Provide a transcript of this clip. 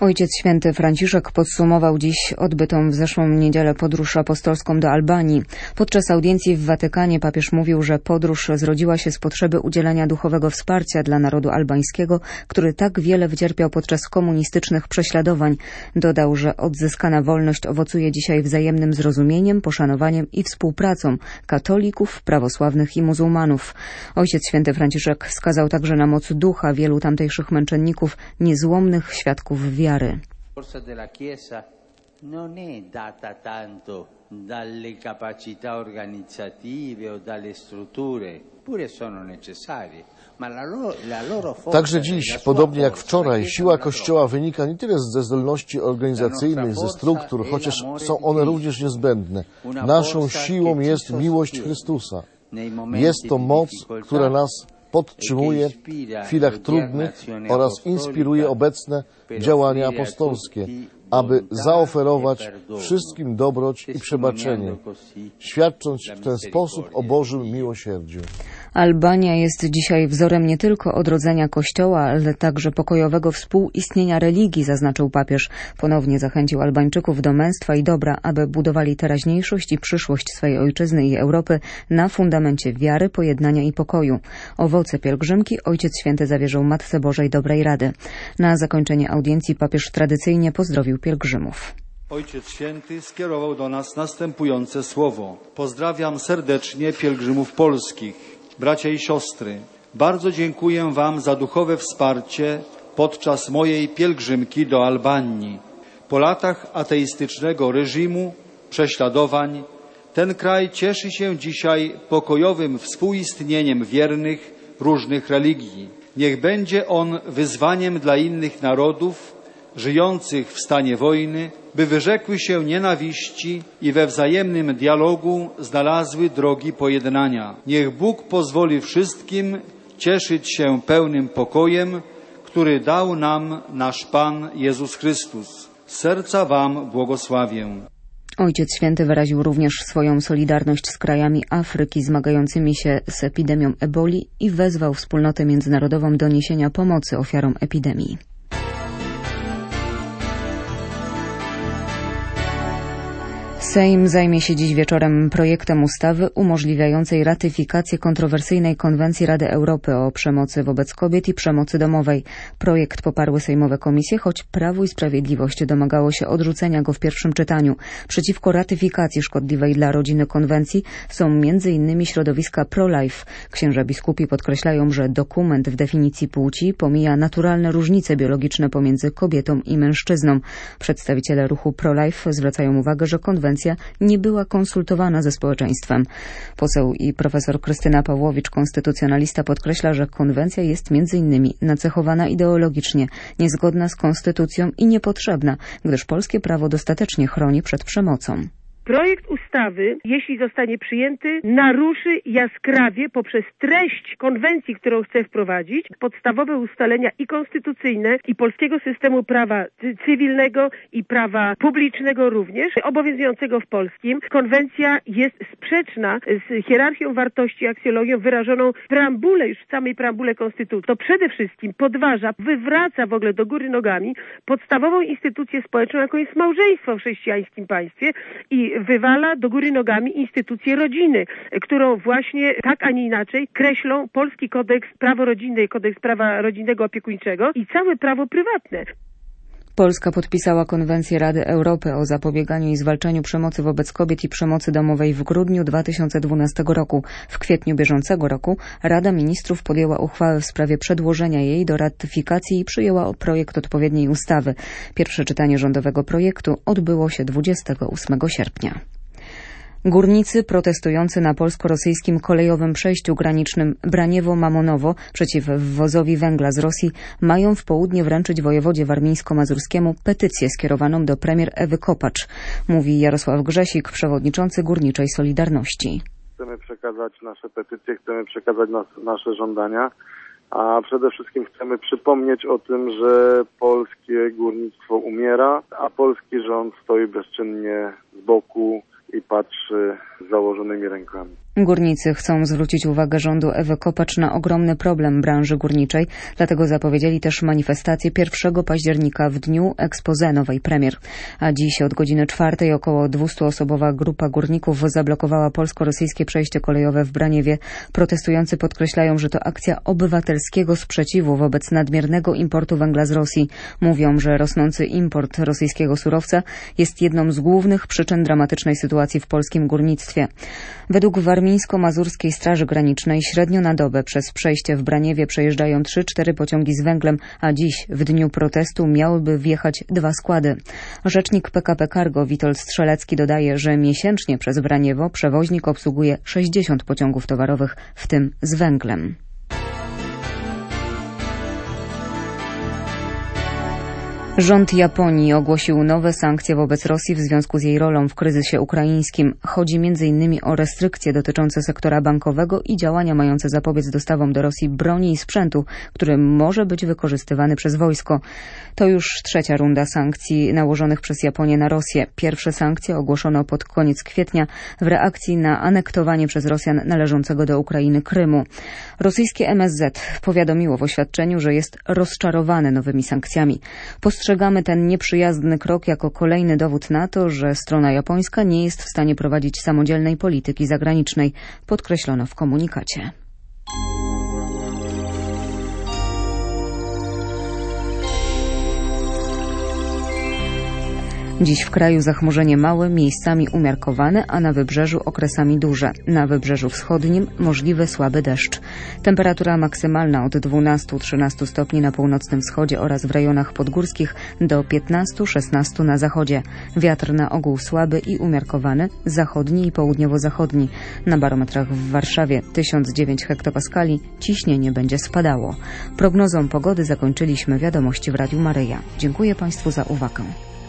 Ojciec Święty Franciszek podsumował dziś odbytą w zeszłą niedzielę podróż apostolską do Albanii. Podczas audiencji w Watykanie papież mówił, że podróż zrodziła się z potrzeby udzielenia duchowego wsparcia dla narodu albańskiego, który tak wiele wycierpiał podczas komunistycznych prześladowań. Dodał, że odzyskana wolność owocuje dzisiaj wzajemnym zrozumieniem, poszanowaniem i współpracą katolików, prawosławnych i muzułmanów. Ojciec Święty Franciszek wskazał także na moc ducha wielu tamtejszych męczenników, niezłomnych świadków wiary. Forza della Chiesa non è data tanto dalle capacità organizzative o dalle strutture, pure sono necessarie. Także dziś, podobnie jak wczoraj, siła Kościoła wynika nie tyle ze zdolności organizacyjnych, ze struktur, chociaż są one również niezbędne. Naszą siłą jest miłość Chrystusa. Jest to moc, która nas podtrzymuje w chwilach trudnych oraz inspiruje obecne działania apostolskie, aby zaoferować wszystkim dobroć i przebaczenie, świadcząc w ten sposób o Bożym miłosierdziu. Albania jest dzisiaj wzorem nie tylko odrodzenia Kościoła, ale także pokojowego współistnienia religii, zaznaczył papież. Ponownie zachęcił Albańczyków do męstwa i dobra, aby budowali teraźniejszość i przyszłość swojej ojczyzny i Europy na fundamencie wiary, pojednania i pokoju. Owoce pielgrzymki Ojciec Święty zawierzył Matce Bożej Dobrej Rady. Na zakończenie audiencji papież tradycyjnie pozdrowił pielgrzymów. Ojciec Święty skierował do nas następujące słowo. Pozdrawiam serdecznie pielgrzymów polskich. Bracia i siostry, bardzo dziękuję Wam za duchowe wsparcie podczas mojej pielgrzymki do Albanii. Po latach ateistycznego reżimu, prześladowań, ten kraj cieszy się dzisiaj pokojowym współistnieniem wiernych różnych religii. Niech będzie on wyzwaniem dla innych narodów żyjących w stanie wojny, by wyrzekły się nienawiści i we wzajemnym dialogu znalazły drogi pojednania. Niech Bóg pozwoli wszystkim cieszyć się pełnym pokojem, który dał nam nasz Pan Jezus Chrystus. Z serca Wam błogosławię. Ojciec Święty wyraził również swoją solidarność z krajami Afryki zmagającymi się z epidemią eboli i wezwał wspólnotę międzynarodową do niesienia pomocy ofiarom epidemii. Sejm zajmie się dziś wieczorem projektem ustawy umożliwiającej ratyfikację kontrowersyjnej konwencji Rady Europy o przemocy wobec kobiet i przemocy domowej. Projekt poparły sejmowe komisje, choć Prawo i Sprawiedliwość domagało się odrzucenia go w pierwszym czytaniu. Przeciwko ratyfikacji szkodliwej dla rodziny konwencji są m.in. środowiska pro-life. Księża biskupi podkreślają, że dokument w definicji płci pomija naturalne różnice biologiczne pomiędzy kobietą i mężczyzną. Przedstawiciele ruchu pro-life zwracają uwagę, że konwencja nie była konsultowana ze społeczeństwem. Poseł i profesor Krystyna Pawłowicz, konstytucjonalista, podkreśla, że konwencja jest m.in. nacechowana ideologicznie, niezgodna z konstytucją i niepotrzebna, gdyż polskie prawo dostatecznie chroni przed przemocą. Projekt ustawy, jeśli zostanie przyjęty, naruszy jaskrawie poprzez treść konwencji, którą chce wprowadzić, podstawowe ustalenia i konstytucyjne, i polskiego systemu prawa cywilnego, i prawa publicznego również, obowiązującego w polskim. Konwencja jest sprzeczna z hierarchią wartości, aksjologią wyrażoną w preambule, już w samej preambule Konstytucji. To przede wszystkim podważa, wywraca w ogóle do góry nogami podstawową instytucję społeczną, jaką jest małżeństwo w chrześcijańskim państwie, i wywala do góry nogami instytucję rodziny, którą właśnie tak, a nie inaczej kreślą polski kodeks prawo rodzinne i kodeks prawa rodzinnego opiekuńczego i całe prawo prywatne. Polska podpisała konwencję Rady Europy o zapobieganiu i zwalczaniu przemocy wobec kobiet i przemocy domowej w grudniu 2012 roku. W kwietniu bieżącego roku Rada Ministrów podjęła uchwałę w sprawie przedłożenia jej do ratyfikacji i przyjęła projekt odpowiedniej ustawy. Pierwsze czytanie rządowego projektu odbyło się 28 sierpnia. Górnicy protestujący na polsko-rosyjskim kolejowym przejściu granicznym Braniewo-Mamonowo przeciw wwozowi węgla z Rosji mają w południe wręczyć wojewodzie warmińsko-mazurskiemu petycję skierowaną do premier Ewy Kopacz, mówi Jarosław Grzesik, przewodniczący Górniczej Solidarności. Chcemy przekazać nasze petycje, chcemy przekazać nasze żądania, a przede wszystkim chcemy przypomnieć o tym, że polskie górnictwo umiera, a polski rząd stoi bezczynnie z boku i patrzy z założonymi rękami. Górnicy chcą zwrócić uwagę rządu Ewy Kopacz na ogromny problem branży górniczej, dlatego zapowiedzieli też manifestację 1 października w dniu exposé nowej premier. A dziś od godziny 4 około 200-osobowa grupa górników zablokowała polsko-rosyjskie przejście kolejowe w Braniewie. Protestujący podkreślają, że to akcja obywatelskiego sprzeciwu wobec nadmiernego importu węgla z Rosji. Mówią, że rosnący import rosyjskiego surowca jest jedną z głównych przyczyn dramatycznej sytuacji w polskim górnictwie. Według Warmińsko-Mazurskiej Straży Granicznej średnio na dobę przez przejście w Braniewie przejeżdżają 3-4 pociągi z węglem, a dziś w dniu protestu miałyby wjechać 2 składy. Rzecznik PKP Cargo Witold Strzelecki dodaje, że miesięcznie przez Braniewo przewoźnik obsługuje 60 pociągów towarowych, w tym z węglem. Rząd Japonii ogłosił nowe sankcje wobec Rosji w związku z jej rolą w kryzysie ukraińskim. Chodzi m.in. o restrykcje dotyczące sektora bankowego i działania mające zapobiec dostawom do Rosji broni i sprzętu, który może być wykorzystywany przez wojsko. To już 3. runda sankcji nałożonych przez Japonię na Rosję. Pierwsze sankcje ogłoszono pod koniec kwietnia w reakcji na anektowanie przez Rosjan należącego do Ukrainy Krymu. Rosyjskie MSZ powiadomiło w oświadczeniu, że jest rozczarowane nowymi sankcjami. Postrzegamy ten nieprzyjazny krok jako kolejny dowód na to, że strona japońska nie jest w stanie prowadzić samodzielnej polityki zagranicznej, podkreślono w komunikacie. Dziś w kraju zachmurzenie małe, miejscami umiarkowane, a na wybrzeżu okresami duże. Na wybrzeżu wschodnim możliwy słaby deszcz. Temperatura maksymalna od 12-13 stopni na północnym wschodzie oraz w rejonach podgórskich do 15-16 na zachodzie. Wiatr na ogół słaby i umiarkowany, zachodni i południowo-zachodni. Na barometrach w Warszawie 1009 hektopaskali, ciśnienie będzie spadało. Prognozą pogody zakończyliśmy wiadomości w Radiu Maryja. Dziękuję Państwu za uwagę.